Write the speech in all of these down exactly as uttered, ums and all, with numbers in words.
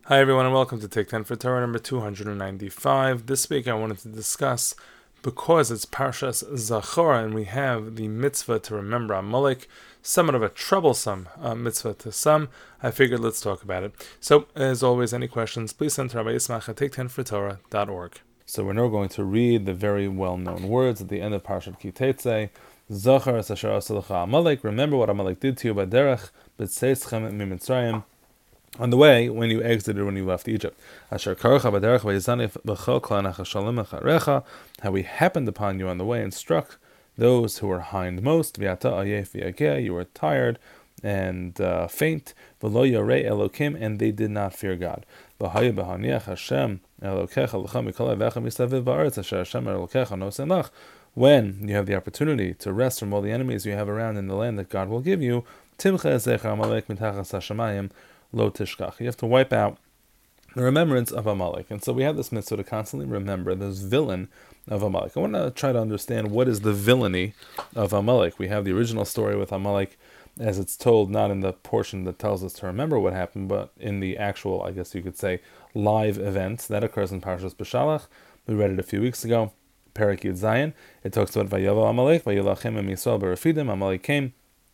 Hi everyone and welcome to Take ten for Torah number two hundred ninety-five. This week I wanted to discuss, because it's Parshas Zachor and we have the mitzvah to remember Amalek, somewhat of a troublesome uh, mitzvah to some, I figured let's talk about it. So, as always, any questions, please send to Rabbi Yismach at take ten for torah dot org. So we're now going to read the very well-known words at the end of Parshat Ki Tetzei. Zachor es asher asa lecha Amalek, remember what Amalek did to you by derech, b'tzeitzchem mimitzrayim, on the way when you exited, when you left Egypt. Asher karecha b'derech v'yizanif b'chol klanach hashalom acharecha, how he happened upon you on the way and struck those who were hindmost. V'ata ayef v'yageh, you were tired and uh, faint. V'lo yorei Elokim, and they did not fear God. V'haya b'haniach Hashem Elokecha l'cha mikol avecha misaviv ba'aretz asher Hashem Elokecha nosen lach. When you have the opportunity to rest from all the enemies you have around in the land that God will give you, timcha ezecha Amalek mitachas hashamayim lo tishkach. You have to wipe out the remembrance of Amalek. And so we have this mitzvah to constantly remember this villain of Amalek. I want to try to understand what is the villainy of Amalek. We have the original story with Amalek as it's told, not in the portion that tells us to remember what happened, but in the actual, I guess you could say, live events that occurs in Parshas Beshalach. We read it a few weeks ago, Perek Yud Zayin. It talks about Vayavo Amalek, Vayilachem em Yisrael beRefidim. Amalek came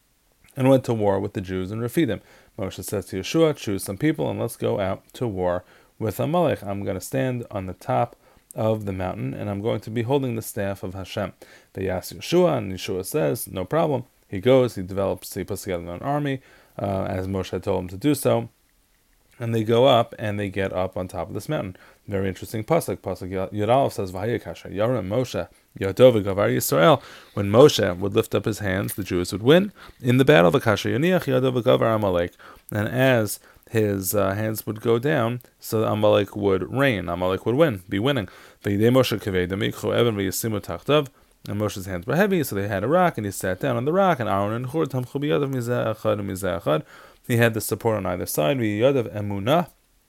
and went to war with the Jews in Refidim. Moshe says to Yeshua, choose some people and let's go out to war with Amalek. I'm going to stand on the top of the mountain and I'm going to be holding the staff of Hashem. They ask Yeshua, and Yeshua says, no problem. He goes, he develops, he puts together an army, uh, as Moshe had told him to do so. And they go up, and they get up on top of this mountain. Very interesting pasuk. Pasuk Yud Aleph says, "Vayikasha Yaram Moshe Yadov Gavar Yisrael." When Moshe would lift up his hands, the Jews would win in the battle. The Kasha Yaniach Yadov Gavar Amalek, and as his uh, hands would go down, so Amalek would reign. Amalek would win, be winning. Vayidei Moshe Kavei Damikchu Evan Vayisimu Tachtav. And Moshe's hands were heavy, so they had a rock, and he sat down on the rock. And Aaron and Hur Tamchu Biyadav Mizeh Echad and Mizeh Echad. He had the support on either side. Yadav emunah,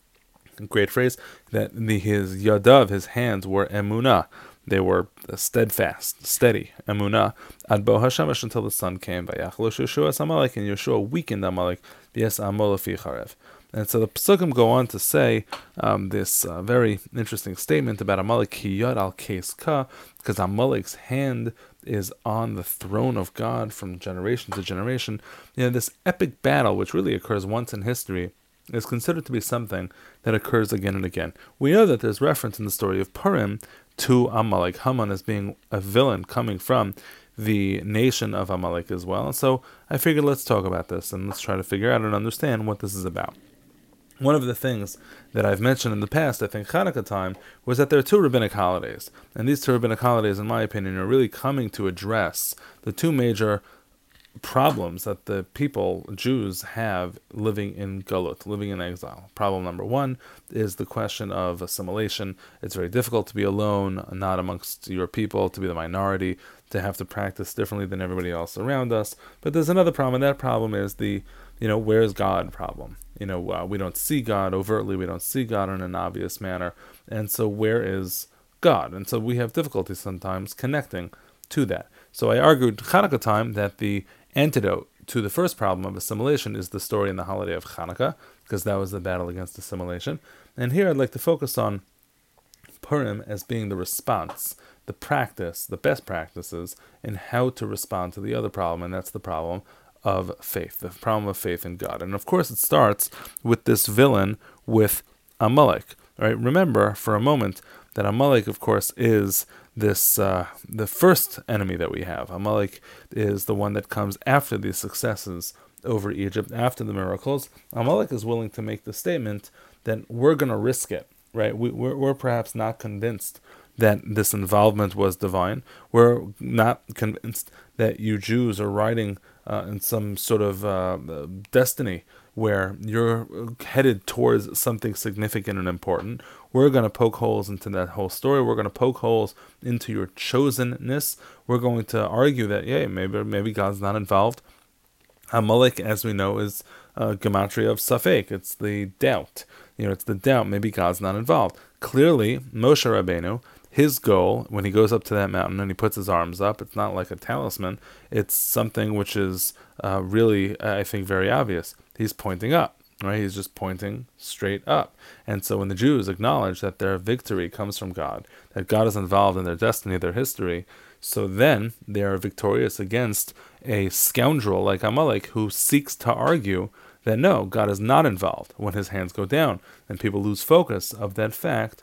great phrase, that the, his yadav, his hands, were emunah. They were steadfast, steady, emunah. Ad bo Hashemesh, until the sun came. Vayachlosh Yeshua es Amalek, and Yeshua weakened Amalek. Yes, Amol afi charev. And so the Pesukim go on to say um, this uh, very interesting statement about Amalek, ki yad al keis ka, because Amalek's hand is on the throne of God from generation to generation. You know, this epic battle, which really occurs once in history, is considered to be something that occurs again and again. We know that there's reference in the story of Purim to Amalek, Haman as being a villain coming from the nation of Amalek as well. And so I figured let's talk about this and let's try to figure out and understand what this is about. One of the things that I've mentioned in the past, I think Hanukkah time, was that there are two rabbinic holidays. And these two rabbinic holidays, in my opinion, are really coming to address the two major problems that the people, Jews, have living in Galut, living in exile. Problem number one is the question of assimilation. It's very difficult to be alone, not amongst your people, to be the minority, to have to practice differently than everybody else around us. But there's another problem, and that problem is the, you know, where's God problem. You know, uh, we don't see God overtly, we don't see God in an obvious manner, and so where is God? And so we have difficulty sometimes connecting to that. So I argued Hanukkah time that the antidote to the first problem of assimilation is the story in the holiday of Hanukkah, because that was the battle against assimilation. And here I'd like to focus on Purim as being the response, the practice, the best practices in how to respond to the other problem, and that's the problem of faith, the problem of faith in God. And of course it starts with this villain, with Amalek. Right? Remember for a moment that Amalek, of course, is this uh, the first enemy that we have. Amalek is the one that comes after the successes over Egypt, after the miracles. Amalek is willing to make the statement that we're going to risk it. Right? We, we're, we're perhaps not convinced that this involvement was divine. We're not convinced that you Jews are riding uh, in some sort of uh, destiny where you're headed towards something significant and important. We're going to poke holes into that whole story. We're going to poke holes into your chosenness. We're going to argue that, yeah, maybe maybe God's not involved. Amalek, as we know, is a gematria of Safek. It's the doubt. You know, it's the doubt. Maybe God's not involved. Clearly, Moshe Rabbeinu, his goal, when he goes up to that mountain and he puts his arms up, it's not like a talisman. It's something which is uh, really, I think, very obvious. He's pointing up. Right? He's just pointing straight up. And so when the Jews acknowledge that their victory comes from God, that God is involved in their destiny, their history, so then they are victorious against a scoundrel like Amalek who seeks to argue that no, God is not involved when his hands go down. And people lose focus of that fact.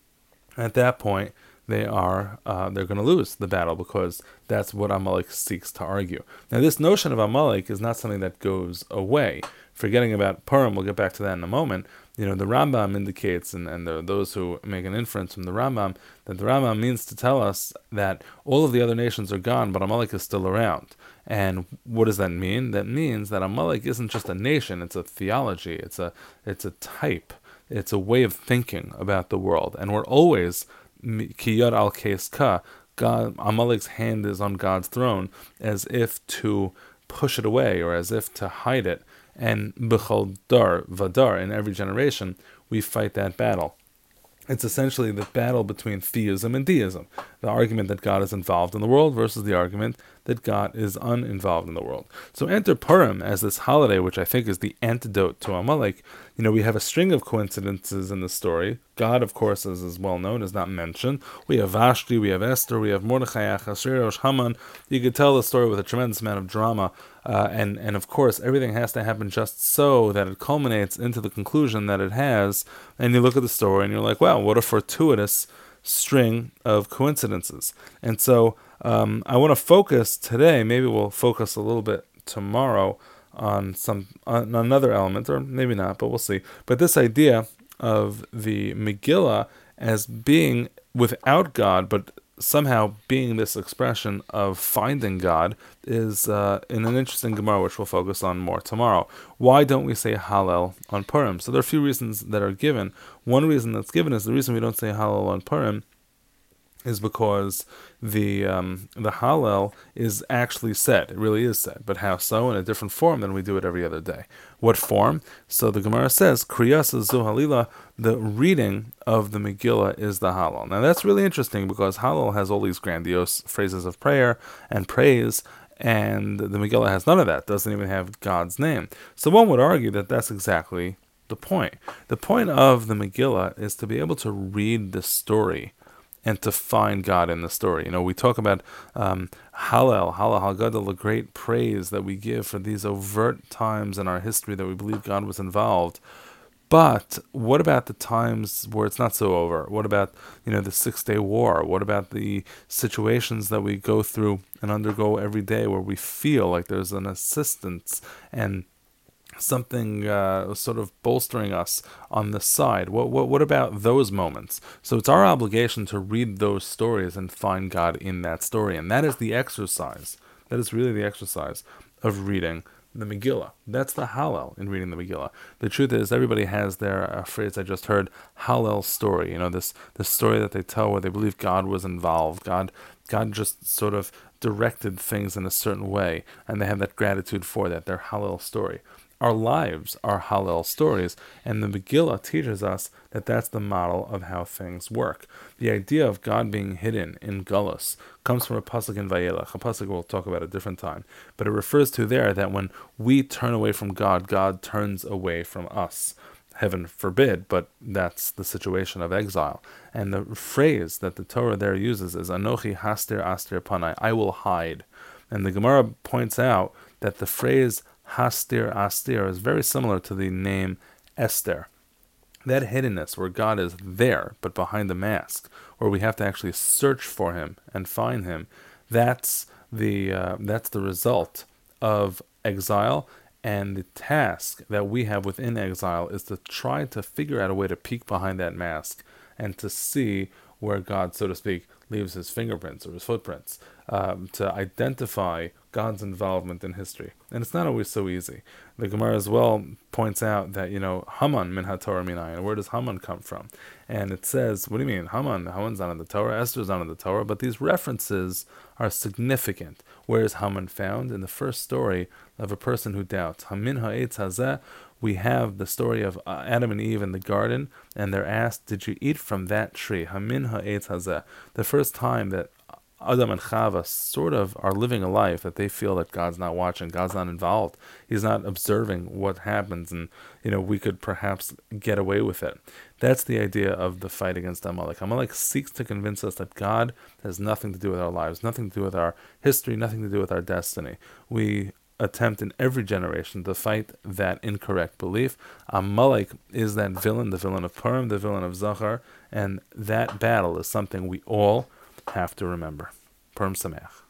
At that point, they are uh, they're going to lose the battle because that's what Amalek seeks to argue. Now, this notion of Amalek is not something that goes away. Forgetting about Purim, we'll get back to that in a moment. You know, the Rambam indicates, and, and there are those who make an inference from the Rambam, that the Rambam means to tell us that all of the other nations are gone, but Amalek is still around. And what does that mean? That means that Amalek isn't just a nation; it's a theology, it's a it's a type, it's a way of thinking about the world, and we're always Kiyad al Keska, God, Amalek's hand is on God's throne, as if to push it away or as if to hide it. And B'chol dar vadar, in every generation, we fight that battle. It's essentially the battle between theism and deism. The argument that God is involved in the world versus the argument that God is uninvolved in the world. So enter Purim as this holiday, which I think is the antidote to Amalek. You know, we have a string of coincidences in the story. God, of course, as is well known, is not mentioned. We have Vashti, we have Esther, we have Mordechai, Achashverosh, Haman. You could tell the story with a tremendous amount of drama. Uh, and, and of course, everything has to happen just so that it culminates into the conclusion that it has. And you look at the story and you're like, wow, what a fortuitous string of coincidences. And so um, I want to focus today, maybe we'll focus a little bit tomorrow on some on another element, or maybe not, but we'll see. But this idea of the Megillah as being without God, but somehow being this expression of finding God is uh, in an interesting Gemara, which we'll focus on more tomorrow. Why don't we say Hallel on Purim? So there are a few reasons that are given. One reason that's given is the reason we don't say Hallel on Purim is because the um, the Hallel is actually said. It really is said. But how so? In a different form than we do it every other day. What form? So the Gemara says, Kriyas zu Halila, the reading of the Megillah is the Hallel. Now that's really interesting because Hallel has all these grandiose phrases of prayer and praise, and the Megillah has none of that. Doesn't even have God's name. So one would argue that that's exactly the point. The point of the Megillah is to be able to read the story and to find God in the story. You know, we talk about um, Hallel, Hallel HaGadol, the great praise that we give for these overt times in our history that we believe God was involved. But what about the times where it's not so overt? What about, you know, the Six-Day War? What about the situations that we go through and undergo every day where we feel like there's an assistance and something uh, sort of bolstering us on the side? What, what what about those moments? So it's our obligation to read those stories and find God in that story. And that is the exercise. That is really the exercise of reading the Megillah. That's the Hallel in reading the Megillah. The truth is, everybody has their uh, phrase I just heard, Hallel story. You know, this this story that they tell where they believe God was involved. God God just sort of directed things in a certain way, and they have that gratitude for that. Their Hallel story. Our lives are Hallel stories, and the Megillah teaches us that that's the model of how things work. The idea of God being hidden in Gullus comes from a pasuk in Vayelech, a pasuk we'll talk about a different time, but it refers to there that when we turn away from God, God turns away from us. Heaven forbid, but that's the situation of exile. And the phrase that the Torah there uses is Anochi hastir astir panai, I will hide. And the Gemara points out that the phrase Hastir Astir is very similar to the name Esther. That hiddenness where God is there, but behind the mask, where we have to actually search for him and find him, that's the uh, that's the result of exile. And the task that we have within exile is to try to figure out a way to peek behind that mask and to see where God, so to speak, leaves his fingerprints or his footprints, um, to identify God's involvement in history. And it's not always so easy. The Gemara as well points out that, you know, Haman min haTorah minayin. Where does Haman come from? And it says, what do you mean? Haman, Haman's not in the Torah, Esther's not in the Torah, but these references are significant. Where is Haman found? In the first story of a person who doubts. Hamin ha'etz hazeh, we have the story of uh, Adam and Eve in the garden, and they're asked, did you eat from that tree? Hamin ha'etz hazeh. The first time that Adam and Chava sort of are living a life that they feel that God's not watching, God's not involved, He's not observing what happens, and you know we could perhaps get away with it. That's the idea of the fight against Amalek. Amalek seeks to convince us that God has nothing to do with our lives, nothing to do with our history, nothing to do with our destiny. We attempt in every generation to fight that incorrect belief. Amalek is that villain, the villain of Purim, the villain of Zachar, and that battle is something we all have to remember. Purim Sameach.